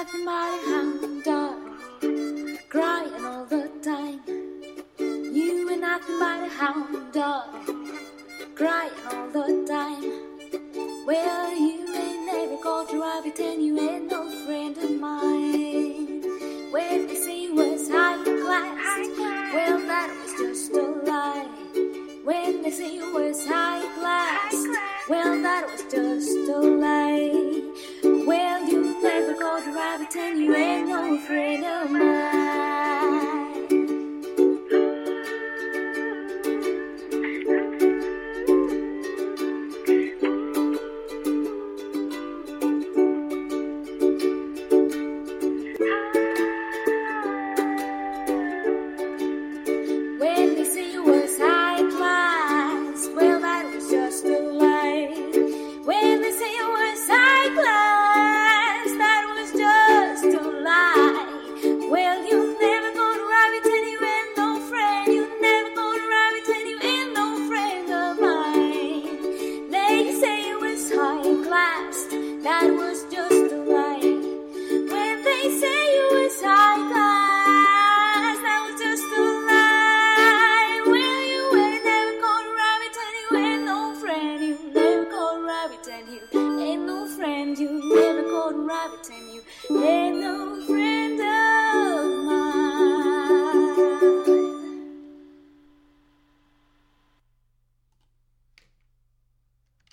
nothing but a hound dog, crying all the time. You ain't nothing but a hound dog, crying all the time. Well, you ain't never got a rabbit and you ain't no friend of mine. When they say you was high class, well, that was just a lie. When they say you was high class, well, that was just a lie. Well, you never got a rabbit and you ain't no friend of mine. When they say you was high class, well, that was just a lie. When they say you was high class, that was just a lie. Well, you never got a rabbit and you ain't no friend. You never got a rabbit and you ain't no friend of mine. They say you was high class, that was just a lie. When they say you was high class, that was just a lie. Well, you ain't never got a rabbit and you ain't no friend. You never got a rabbit and you ain't no friend. You never got a rabbit and you ain't no